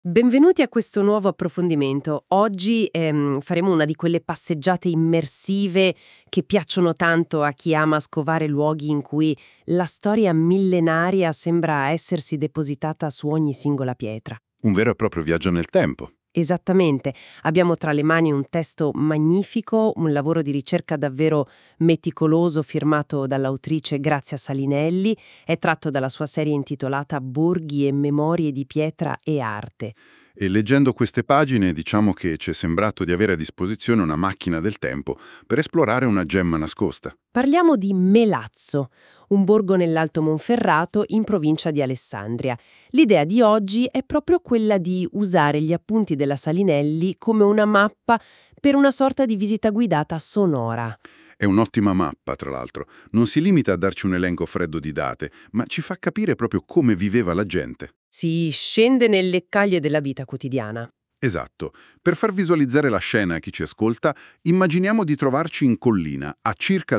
Benvenuti a questo nuovo approfondimento. Oggi faremo una di quelle passeggiate immersive che piacciono tanto a chi ama scovare luoghi in cui la storia millenaria sembra essersi depositata su ogni singola pietra. Un vero e proprio viaggio nel tempo. Esattamente, abbiamo tra le mani un testo magnifico, un lavoro di ricerca davvero meticoloso firmato dall'autrice Grazia Salinelli, è tratto dalla sua serie intitolata Borghi e memorie di pietra e arte. E leggendo queste pagine diciamo che ci è sembrato di avere a disposizione una macchina del tempo per esplorare una gemma nascosta. Parliamo di Melazzo, un borgo nell'Alto Monferrato in provincia di Alessandria. L'idea di oggi è proprio quella di usare gli appunti della Salinelli come una mappa per una sorta di visita guidata sonora. È un'ottima mappa, tra l'altro. Non si limita a darci un elenco freddo di date, ma ci fa capire proprio come viveva la gente. Si scende nelle caglie della vita quotidiana. Esatto. Per far visualizzare la scena a chi ci ascolta, immaginiamo di trovarci in collina, a circa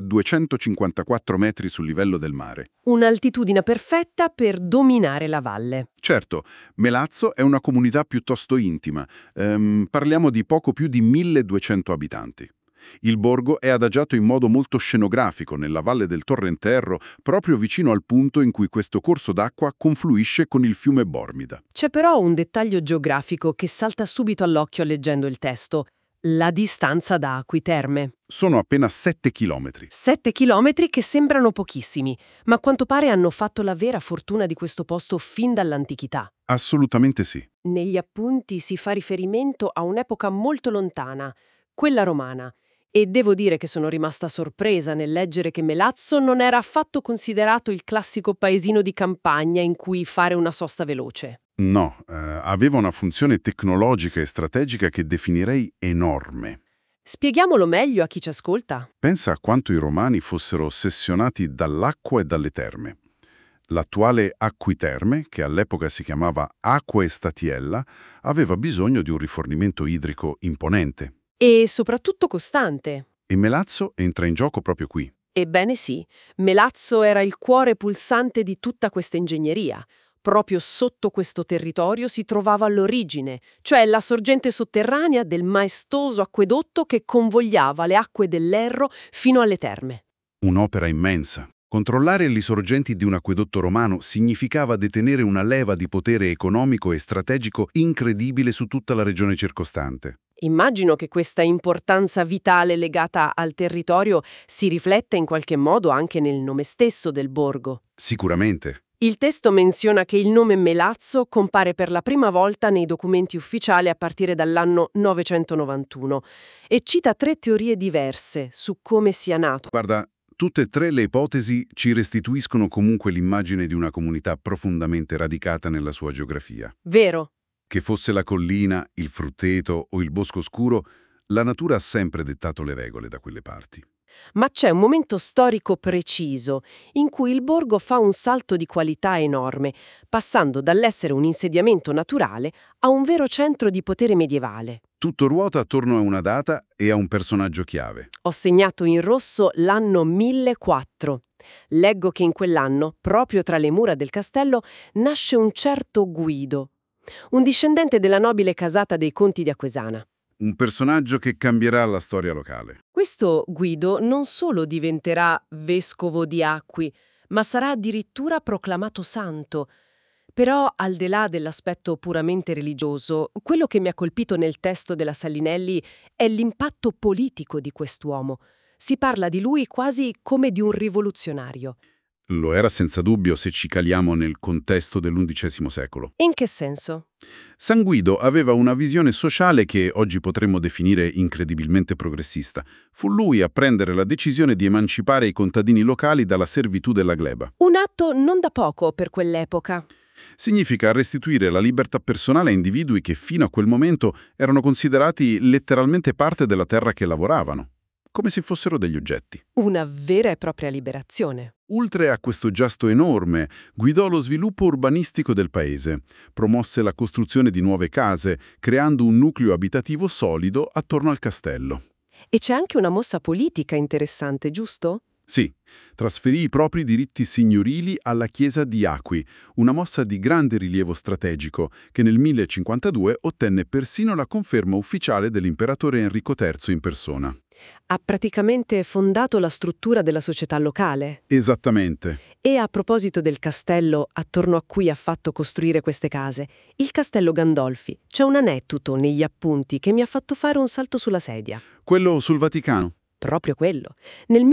254 metri sul livello del mare. Un'altitudine perfetta per dominare la valle. Certo, Melazzo è una comunità piuttosto intima. Parliamo di poco più di 1200 abitanti. Il borgo è adagiato in modo molto scenografico nella valle del Torrenterro, proprio vicino al punto in cui questo corso d'acqua confluisce con il fiume Bormida. C'è però un dettaglio geografico che salta subito all'occhio leggendo il testo: la distanza da Acquiterme. Sono appena 7 chilometri. 7 chilometri che sembrano pochissimi, ma a quanto pare hanno fatto la vera fortuna di questo posto fin dall'antichità. Assolutamente sì. Negli appunti si fa riferimento a un'epoca molto lontana, quella romana, e devo dire che sono rimasta sorpresa nel leggere che Melazzo non era affatto considerato il classico paesino di campagna in cui fare una sosta veloce. No, aveva una funzione tecnologica e strategica che definirei enorme. Spieghiamolo meglio a chi ci ascolta. Pensa a quanto i romani fossero ossessionati dall'acqua e dalle terme. L'attuale Acquiterme, che all'epoca si chiamava Acque Statiella, aveva bisogno di un rifornimento idrico imponente. E soprattutto costante. E Melazzo entra in gioco proprio qui. Ebbene sì, Melazzo era il cuore pulsante di tutta questa ingegneria. Proprio sotto questo territorio si trovava l'origine, cioè la sorgente sotterranea del maestoso acquedotto che convogliava le acque dell'Erro fino alle terme. Un'opera immensa. Controllare le sorgenti di un acquedotto romano significava detenere una leva di potere economico e strategico incredibile su tutta la regione circostante. Immagino che questa importanza vitale legata al territorio si rifletta in qualche modo anche nel nome stesso del borgo. Sicuramente. Il testo menziona che il nome Melazzo compare per la prima volta nei documenti ufficiali a partire dall'anno 991 e cita 3 teorie diverse su come sia nato. Guarda, tutte e tre le ipotesi ci restituiscono comunque l'immagine di una comunità profondamente radicata nella sua geografia. Vero? Che fosse la collina, il frutteto o il bosco scuro, la natura ha sempre dettato le regole da quelle parti. Ma c'è un momento storico preciso in cui il borgo fa un salto di qualità enorme, passando dall'essere un insediamento naturale a un vero centro di potere medievale. Tutto ruota attorno a una data e a un personaggio chiave. Ho segnato in rosso l'anno 1004. Leggo che in quell'anno, proprio tra le mura del castello, nasce un certo Guido, un discendente della nobile casata dei conti di Acquesana. Un personaggio che cambierà la storia locale. Questo Guido non solo diventerà vescovo di Acqui, ma sarà addirittura proclamato santo. Però, al di là dell'aspetto puramente religioso, quello che mi ha colpito nel testo della Salinelli è l'impatto politico di quest'uomo. Si parla di lui quasi come di un rivoluzionario. Lo era senza dubbio se ci caliamo nel contesto dell'undicesimo secolo. In che senso? San Guido aveva una visione sociale che oggi potremmo definire incredibilmente progressista. Fu lui a prendere la decisione di emancipare i contadini locali dalla servitù della gleba. Un atto non da poco per quell'epoca. Significa restituire la libertà personale a individui che fino a quel momento erano considerati letteralmente parte della terra che lavoravano, come se fossero degli oggetti. Una vera e propria liberazione. Oltre a questo gesto enorme, guidò lo sviluppo urbanistico del paese, promosse la costruzione di nuove case, creando un nucleo abitativo solido attorno al castello. E c'è anche una mossa politica interessante, giusto? Sì, trasferì i propri diritti signorili alla Chiesa di Acqui, una mossa di grande rilievo strategico che nel 1052 ottenne persino la conferma ufficiale dell'imperatore Enrico III in persona. Ha praticamente fondato la struttura della società locale. Esattamente. E a proposito del castello attorno a cui ha fatto costruire queste case, il castello Gandolfi, c'è un aneddoto negli appunti che mi ha fatto fare un salto sulla sedia. Quello sul Vaticano. Proprio quello. Nel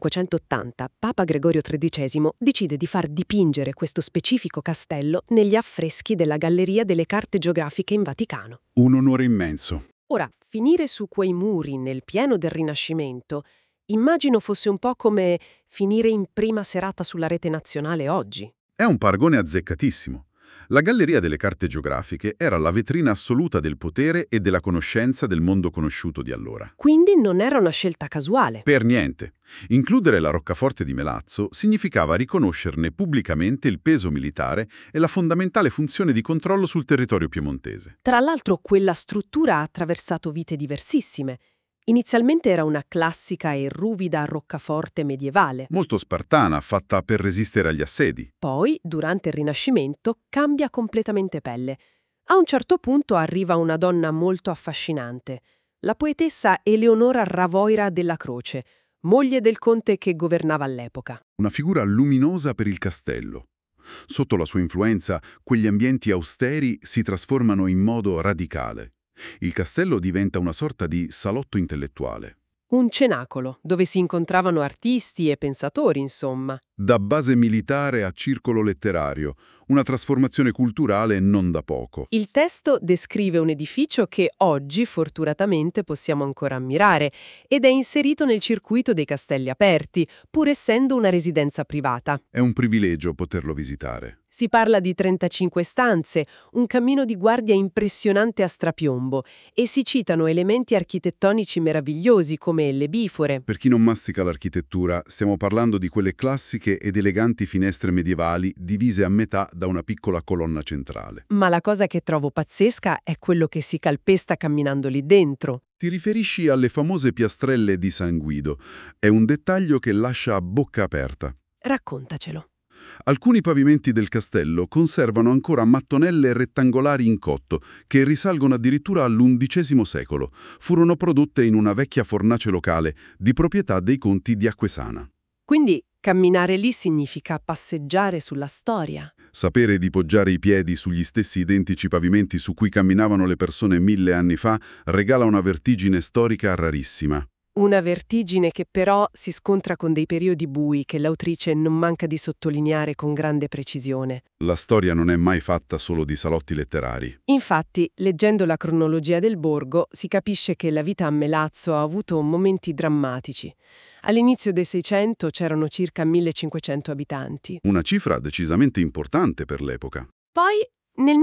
1580 Papa Gregorio XIII decide di far dipingere questo specifico castello negli affreschi della Galleria delle Carte Geografiche in Vaticano. Un onore immenso. Ora, finire su quei muri nel pieno del Rinascimento, immagino fosse un po' come finire in prima serata sulla rete nazionale oggi. È un paragone azzeccatissimo. La Galleria delle Carte Geografiche era la vetrina assoluta del potere e della conoscenza del mondo conosciuto di allora. Quindi non era una scelta casuale. Per niente. Includere la roccaforte di Melazzo significava riconoscerne pubblicamente il peso militare e la fondamentale funzione di controllo sul territorio piemontese. Tra l'altro, quella struttura ha attraversato vite diversissime. Inizialmente era una classica e ruvida roccaforte medievale. Molto spartana, fatta per resistere agli assedi. Poi, durante il Rinascimento, cambia completamente pelle. A un certo punto arriva una donna molto affascinante, la poetessa Eleonora Ravoira della Croce, moglie del conte che governava all'epoca. Una figura luminosa per il castello. Sotto la sua influenza, quegli ambienti austeri si trasformano in modo radicale. Il castello diventa una sorta di salotto intellettuale. Un cenacolo, dove si incontravano artisti e pensatori, insomma. Da base militare a circolo letterario, una trasformazione culturale non da poco. Il testo descrive un edificio che oggi, fortunatamente, possiamo ancora ammirare ed è inserito nel circuito dei castelli aperti, pur essendo una residenza privata. È un privilegio poterlo visitare. Si parla di 35 stanze, un cammino di guardia impressionante a strapiombo e si citano elementi architettonici meravigliosi come le bifore. Per chi non mastica l'architettura, stiamo parlando di quelle classiche ed eleganti finestre medievali divise a metà da una piccola colonna centrale. Ma la cosa che trovo pazzesca è quello che si calpesta camminando lì dentro. Ti riferisci alle famose piastrelle di San Guido. È un dettaglio che lascia a bocca aperta. Raccontacelo. Alcuni pavimenti del castello conservano ancora mattonelle rettangolari in cotto, che risalgono addirittura all'XI secolo. Furono prodotte in una vecchia fornace locale, di proprietà dei conti di Acquesana. Quindi camminare lì significa passeggiare sulla storia. Sapere di poggiare i piedi sugli stessi identici pavimenti su cui camminavano le persone 1000 anni fa regala una vertigine storica rarissima. Una vertigine che però si scontra con dei periodi bui che l'autrice non manca di sottolineare con grande precisione. La storia non è mai fatta solo di salotti letterari. Infatti, leggendo la cronologia del borgo, si capisce che la vita a Melazzo ha avuto momenti drammatici. All'inizio dei 600 c'erano circa 1500 abitanti. Una cifra decisamente importante per l'epoca. Poi, nel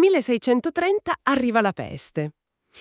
1630, arriva la peste.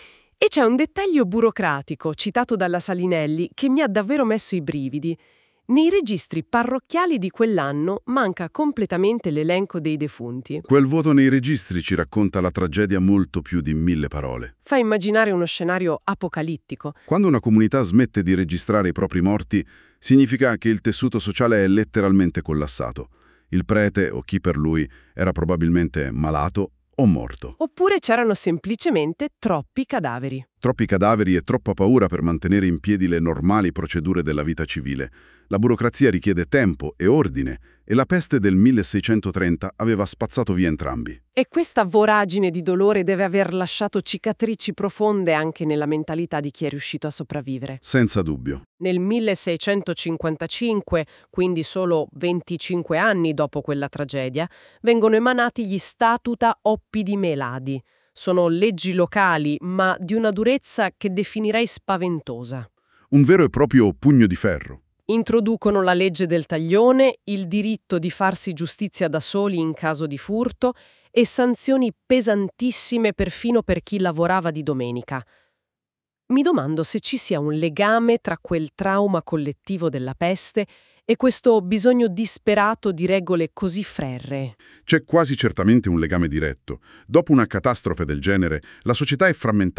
E c'è un dettaglio burocratico citato dalla Salinelli che mi ha davvero messo i brividi. Nei registri parrocchiali di quell'anno manca completamente l'elenco dei defunti. Quel vuoto nei registri ci racconta la tragedia molto più di 1000 parole. Fa immaginare uno scenario apocalittico. Quando una comunità smette di registrare i propri morti, significa che il tessuto sociale è letteralmente collassato. Il prete, o chi per lui, era probabilmente malato o morto. Oppure c'erano semplicemente troppi cadaveri. Troppi cadaveri e troppa paura per mantenere in piedi le normali procedure della vita civile. La burocrazia richiede tempo e ordine, e la peste del 1630 aveva spazzato via entrambi. E questa voragine di dolore deve aver lasciato cicatrici profonde anche nella mentalità di chi è riuscito a sopravvivere. Senza dubbio. Nel 1655, quindi solo 25 anni dopo quella tragedia, vengono emanati gli Statuta Oppidi Meladi. Sono leggi locali, ma di una durezza che definirei spaventosa. Un vero e proprio pugno di ferro. Introducono la legge del taglione, il diritto di farsi giustizia da soli in caso di furto e sanzioni pesantissime perfino per chi lavorava di domenica. Mi domando se ci sia un legame tra quel trauma collettivo della peste e questo bisogno disperato di regole così ferree. C'è quasi certamente un legame diretto. Dopo una catastrofe del genere, la società è frammentata.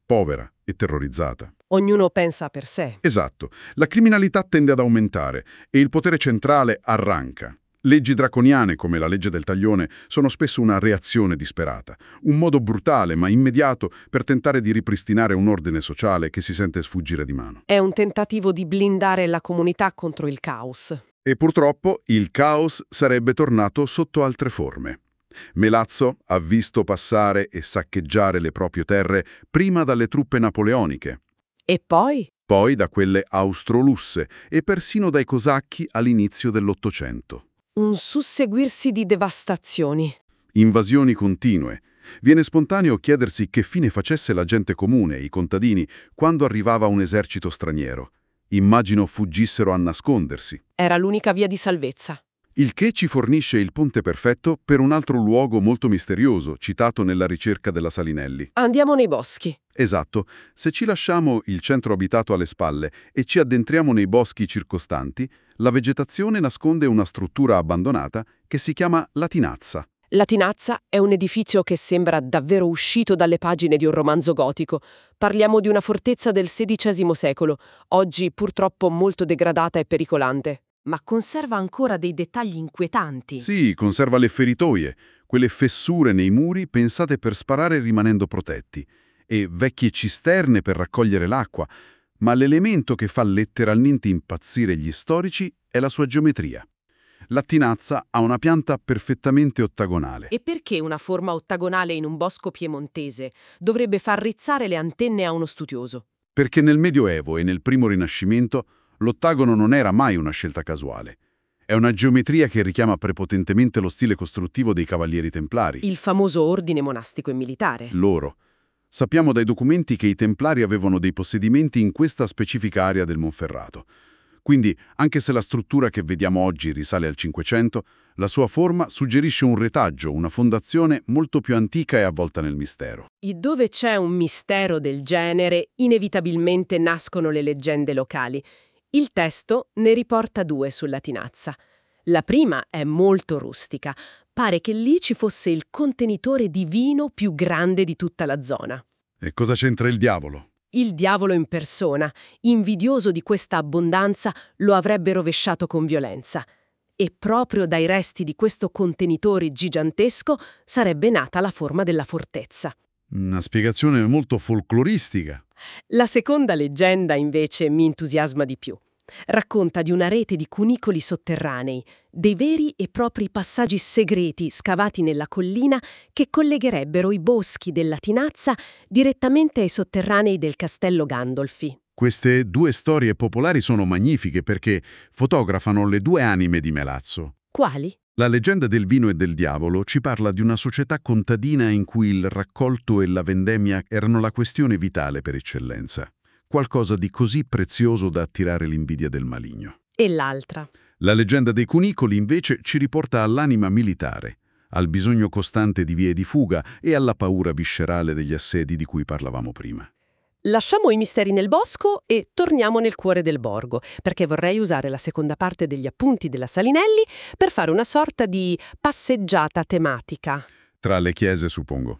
povera e terrorizzata. Ognuno pensa per sé. Esatto, la criminalità tende ad aumentare e il potere centrale arranca. Leggi draconiane come la legge del taglione sono spesso una reazione disperata, un modo brutale ma immediato per tentare di ripristinare un ordine sociale che si sente sfuggire di mano. È un tentativo di blindare la comunità contro il caos. E purtroppo il caos sarebbe tornato sotto altre forme. Melazzo ha visto passare e saccheggiare le proprie terre prima dalle truppe napoleoniche, E poi da quelle austro-russe e persino dai cosacchi all'inizio dell'Ottocento. un susseguirsi di devastazioni. Invasioni continue. Viene spontaneo chiedersi che fine facesse la gente comune, i contadini, quando arrivava un esercito straniero. Immagino fuggissero a nascondersi. Era l'unica via di salvezza. Il che ci fornisce il ponte perfetto per un altro luogo molto misterioso, citato nella ricerca della Salinelli. Andiamo nei boschi. Esatto, se ci lasciamo il centro abitato alle spalle e ci addentriamo nei boschi circostanti, la vegetazione nasconde una struttura abbandonata che si chiama La Tinazza. La Tinazza è un edificio che sembra davvero uscito dalle pagine di un romanzo gotico. Parliamo di una fortezza del XVI secolo, oggi purtroppo molto degradata e pericolante. Ma conserva ancora dei dettagli inquietanti. Sì, conserva le feritoie, quelle fessure nei muri pensate per sparare rimanendo protetti, e vecchie cisterne per raccogliere l'acqua, ma l'elemento che fa letteralmente impazzire gli storici è la sua geometria. La Tinazza ha una pianta perfettamente ottagonale. E perché una forma ottagonale in un bosco piemontese dovrebbe far rizzare le antenne a uno studioso? Perché nel Medioevo e nel primo Rinascimento l'ottagono non era mai una scelta casuale. È una geometria che richiama prepotentemente lo stile costruttivo dei Cavalieri Templari. Il famoso ordine monastico e militare. Loro. Sappiamo dai documenti che i Templari avevano dei possedimenti in questa specifica area del Monferrato. Quindi, anche se la struttura che vediamo oggi risale al Cinquecento, la sua forma suggerisce un retaggio, una fondazione molto più antica e avvolta nel mistero. E dove c'è un mistero del genere, inevitabilmente nascono le leggende locali. Il testo ne riporta due sulla Tinazza. La prima è molto rustica. Pare che lì ci fosse il contenitore di vino più grande di tutta la zona. E cosa c'entra il diavolo? Il diavolo in persona, invidioso di questa abbondanza, lo avrebbe rovesciato con violenza. E proprio dai resti di questo contenitore gigantesco sarebbe nata la forma della fortezza. Una spiegazione molto folcloristica. La seconda leggenda, invece, mi entusiasma di più. Racconta di una rete di cunicoli sotterranei, dei veri e propri passaggi segreti scavati nella collina che collegherebbero i boschi della Tinazza direttamente ai sotterranei del castello Gandolfi. Queste due storie popolari sono magnifiche perché fotografano le due anime di Melazzo. Quali? La leggenda del vino e del diavolo ci parla di una società contadina in cui il raccolto e la vendemmia erano la questione vitale per eccellenza. Qualcosa di così prezioso da attirare l'invidia del maligno. E l'altra? La leggenda dei cunicoli invece ci riporta all'anima militare, al bisogno costante di vie di fuga e alla paura viscerale degli assedi di cui parlavamo prima. Lasciamo i misteri nel bosco e torniamo nel cuore del borgo, perché vorrei usare la seconda parte degli appunti della Salinelli per fare una sorta di passeggiata tematica. Tra le chiese, suppongo.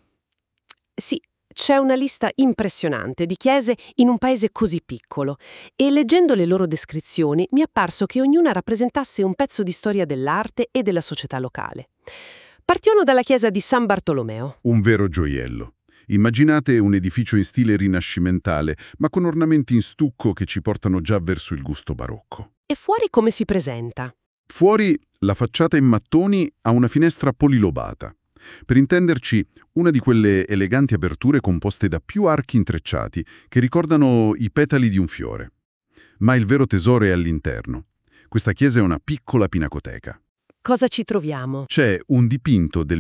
Sì, c'è una lista impressionante di chiese in un paese così piccolo e leggendo le loro descrizioni mi è apparso che ognuna rappresentasse un pezzo di storia dell'arte e della società locale. Partiamo dalla chiesa di San Bartolomeo. Un vero gioiello. Immaginate un edificio in stile rinascimentale, ma con ornamenti in stucco che ci portano già verso il gusto barocco. E fuori come si presenta? Fuori, la facciata in mattoni ha una finestra polilobata. Per intenderci, una di quelle eleganti aperture composte da più archi intrecciati che ricordano i petali di un fiore. Ma il vero tesoro è all'interno. Questa chiesa è una piccola pinacoteca. Cosa ci troviamo? C'è un dipinto del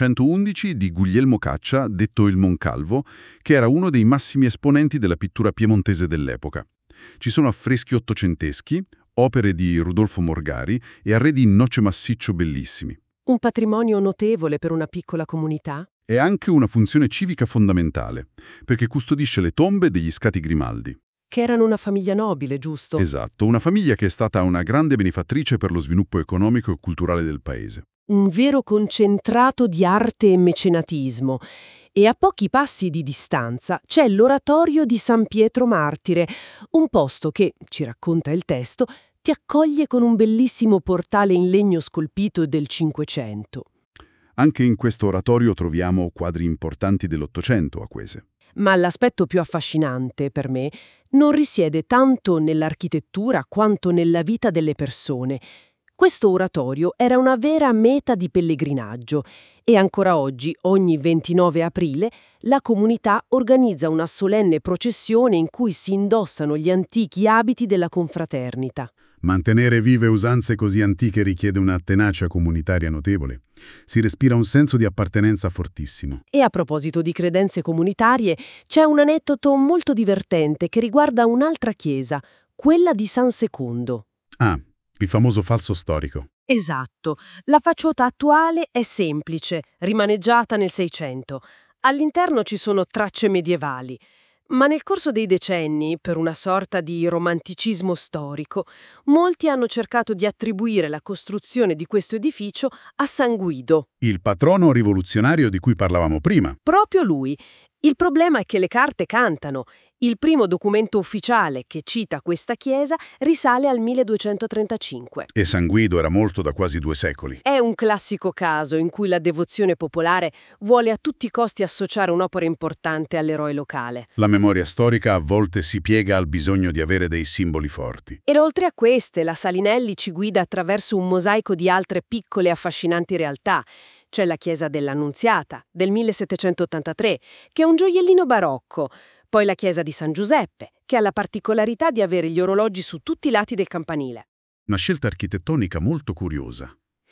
1611 di Guglielmo Caccia, detto il Moncalvo, che era uno dei massimi esponenti della pittura piemontese dell'epoca. Ci sono affreschi ottocenteschi, opere di Rudolfo Morgari e arredi in noce massiccio bellissimi. Un patrimonio notevole per una piccola comunità? È anche una funzione civica fondamentale, perché custodisce le tombe degli Scati Grimaldi. Che erano una famiglia nobile, giusto? Esatto, una famiglia che è stata una grande benefattrice per lo sviluppo economico e culturale del paese. un vero concentrato di arte e mecenatismo. E a pochi passi di distanza c'è l'oratorio di San Pietro Martire, un posto che, ci racconta il testo, ti accoglie con un bellissimo portale in legno scolpito del Cinquecento. Anche in questo oratorio troviamo quadri importanti dell'Ottocento a Quese. Ma l'aspetto più affascinante, per me, non risiede tanto nell'architettura quanto nella vita delle persone. Questo oratorio era una vera meta di pellegrinaggio e ancora oggi, ogni 29 aprile, la comunità organizza una solenne processione in cui si indossano gli antichi abiti della confraternita. Mantenere vive usanze così antiche richiede una tenacia comunitaria notevole. Si respira un senso di appartenenza fortissimo. E a proposito di credenze comunitarie, c'è un aneddoto molto divertente che riguarda un'altra chiesa, quella di San Secondo. Ah, il famoso falso storico. Esatto. La facciata attuale è semplice, rimaneggiata nel Seicento. All'interno ci sono tracce medievali. Ma nel corso dei decenni, per una sorta di romanticismo storico, molti hanno cercato di attribuire la costruzione di questo edificio a San Guido. Il patrono rivoluzionario di cui parlavamo prima. Proprio lui. Il problema è che le carte cantano. Il primo documento ufficiale che cita questa chiesa risale al 1235. E San Guido era morto da quasi 2 secoli. È un classico caso in cui la devozione popolare vuole a tutti i costi associare un'opera importante all'eroe locale. La memoria storica a volte si piega al bisogno di avere dei simboli forti. E oltre a queste, la Salinelli ci guida attraverso un mosaico di altre piccole e affascinanti realtà. C'è la chiesa dell'Annunziata, del 1783, che è un gioiellino barocco. Poi la chiesa di San Giuseppe, che ha la particolarità di avere gli orologi su tutti i lati del campanile. Una scelta architettonica molto curiosa.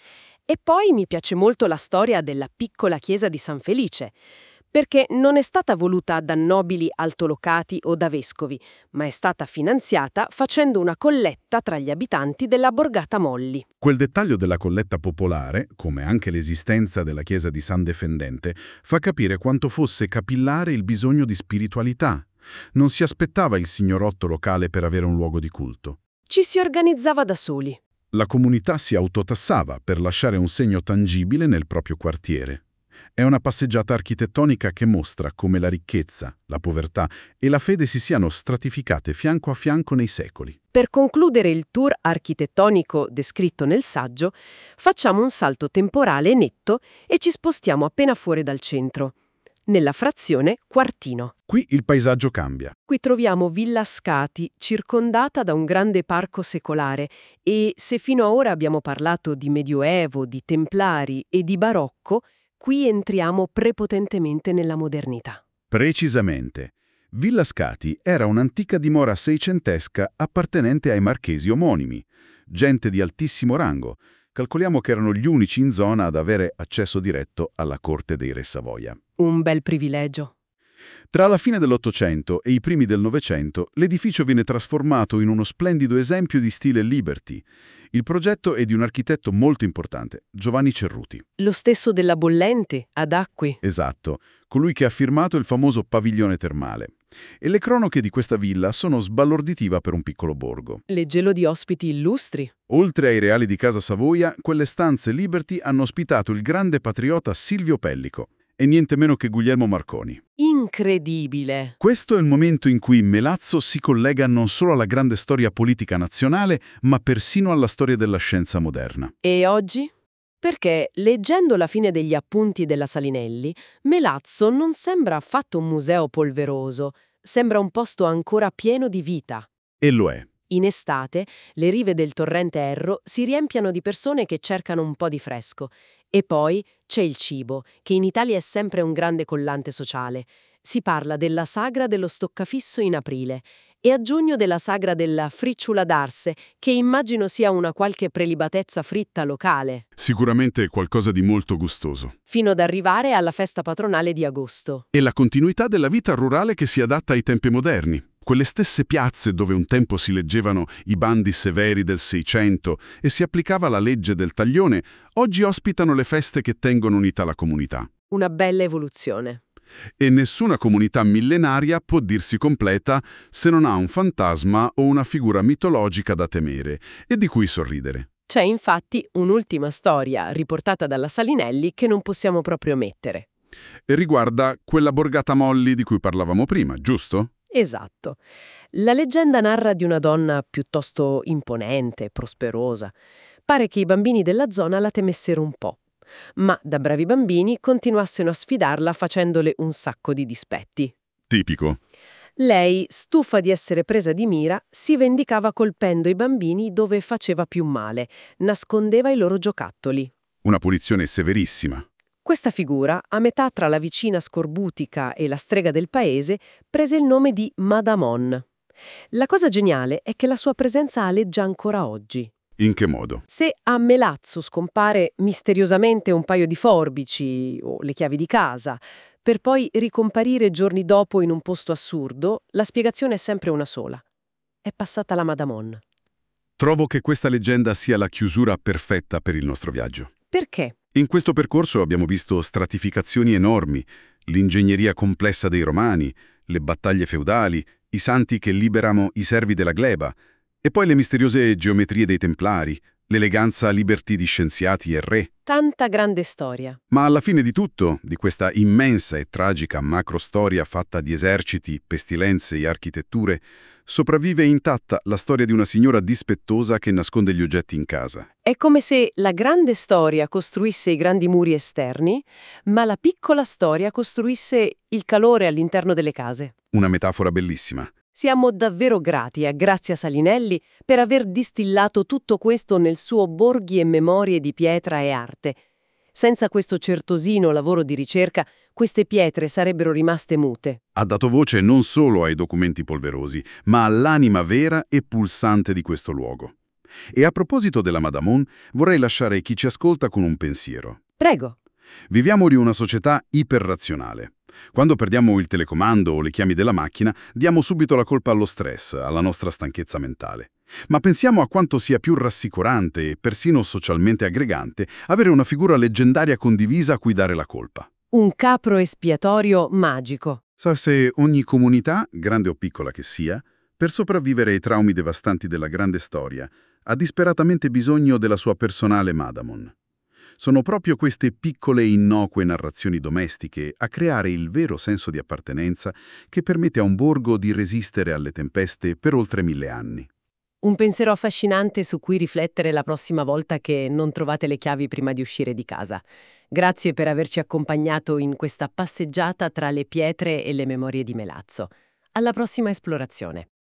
E poi mi piace molto la storia della piccola chiesa di San Felice, perché non è stata voluta da nobili altolocati o da vescovi, ma è stata finanziata facendo una colletta tra gli abitanti della borgata Molli. Quel dettaglio della colletta popolare, come anche l'esistenza della chiesa di San Defendente, fa capire quanto fosse capillare il bisogno di spiritualità. Non si aspettava il signorotto locale per avere un luogo di culto. Ci si organizzava da soli. La comunità si autotassava per lasciare un segno tangibile nel proprio quartiere. È una passeggiata architettonica che mostra come la ricchezza, la povertà e la fede si siano stratificate fianco a fianco nei secoli. Per concludere il tour architettonico descritto nel saggio, facciamo un salto temporale netto e ci spostiamo appena fuori dal centro, nella frazione Quartino. Qui il paesaggio cambia. Qui troviamo Villa Scati, circondata da un grande parco secolare e se fino a ora abbiamo parlato di Medioevo, di Templari e di Barocco, qui entriamo prepotentemente nella modernità. Precisamente. Villa Scati era un'antica dimora seicentesca appartenente ai marchesi omonimi, gente di altissimo rango. Calcoliamo che erano gli unici in zona ad avere accesso diretto alla corte dei re Savoia. Un bel privilegio. Tra la fine dell'Ottocento e i primi del Novecento, l'edificio viene trasformato in uno splendido esempio di stile Liberty. Il progetto è di un architetto molto importante, Giovanni Cerruti. Lo stesso della Bollente, ad Acqui. Esatto, colui che ha firmato il famoso padiglione termale. E le cronache di questa villa sono sbalorditiva per un piccolo borgo. Le gelo di ospiti illustri. Oltre ai reali di Casa Savoia, quelle stanze Liberty hanno ospitato il grande patriota Silvio Pellico e niente meno che Guglielmo Marconi. Incredibile! Questo è il momento in cui Melazzo si collega non solo alla grande storia politica nazionale, ma persino alla storia della scienza moderna. E oggi? Perché, leggendo la fine degli appunti della Salinelli, Melazzo non sembra affatto un museo polveroso, sembra un posto ancora pieno di vita. E lo è. In estate, le rive del torrente Erro si riempiano di persone che cercano un po' di fresco. E poi c'è il cibo, che in Italia è sempre un grande collante sociale. Si parla della sagra dello stoccafisso in aprile e a giugno della sagra della fricciula d'Arse, che immagino sia una qualche prelibatezza fritta locale. Sicuramente qualcosa di molto gustoso. Fino ad arrivare alla festa patronale di agosto. E la continuità della vita rurale che si adatta ai tempi moderni. Quelle stesse piazze dove un tempo si leggevano i bandi severi del Seicento e si applicava la legge del taglione, oggi ospitano le feste che tengono unita la comunità. Una bella evoluzione. E nessuna comunità millenaria può dirsi completa se non ha un fantasma o una figura mitologica da temere e di cui sorridere. C'è infatti un'ultima storia riportata dalla Salinelli che non possiamo proprio omettere. E riguarda quella borgata Molly di cui parlavamo prima, giusto? Esatto. La leggenda narra di una donna piuttosto imponente, prosperosa. Pare che i bambini della zona la temessero un po', ma da bravi bambini continuassero a sfidarla facendole un sacco di dispetti. Tipico. Lei, stufa di essere presa di mira, si vendicava colpendo i bambini dove faceva più male, nascondeva i loro giocattoli. Una punizione severissima. Questa figura, a metà tra la vicina scorbutica e la strega del paese, prese il nome di Madamon. La cosa geniale è che la sua presenza aleggia ancora oggi. In che modo? Se a Melazzo scompare misteriosamente un paio di forbici o le chiavi di casa, per poi ricomparire giorni dopo in un posto assurdo, la spiegazione è sempre una sola. È passata la Madamon. Trovo che questa leggenda sia la chiusura perfetta per il nostro viaggio. Perché? In questo percorso abbiamo visto stratificazioni enormi, l'ingegneria complessa dei Romani, le battaglie feudali, i santi che liberano i servi della gleba, e poi le misteriose geometrie dei Templari, l'eleganza liberty di scienziati e re. Tanta grande storia. Ma alla fine di tutto, di questa immensa e tragica macrostoria fatta di eserciti, pestilenze e architetture, sopravvive intatta la storia di una signora dispettosa che nasconde gli oggetti in casa. È come se la grande storia costruisse i grandi muri esterni, ma la piccola storia costruisse il calore all'interno delle case. Una metafora bellissima. Siamo davvero grati a Grazia Salinelli per aver distillato tutto questo nel suo Borghi e Memorie di pietra e arte. Senza questo certosino lavoro di ricerca, queste pietre sarebbero rimaste mute. Ha dato voce non solo ai documenti polverosi, ma all'anima vera e pulsante di questo luogo. E a proposito della Madamon, vorrei lasciare chi ci ascolta con un pensiero. Prego. Viviamo in una società iperrazionale. Quando perdiamo il telecomando o le chiavi della macchina, diamo subito la colpa allo stress, alla nostra stanchezza mentale. Ma pensiamo a quanto sia più rassicurante e persino socialmente aggregante avere una figura leggendaria condivisa a cui dare la colpa. Un capro espiatorio magico. Sa se ogni comunità, grande o piccola che sia, per sopravvivere ai traumi devastanti della grande storia, ha disperatamente bisogno della sua personale Madamon. Sono proprio queste piccole e innocue narrazioni domestiche a creare il vero senso di appartenenza che permette a un borgo di resistere alle tempeste per oltre 1000 anni. Un pensiero affascinante su cui riflettere la prossima volta che non trovate le chiavi prima di uscire di casa. Grazie per averci accompagnato in questa passeggiata tra le pietre e le memorie di Melazzo. Alla prossima esplorazione.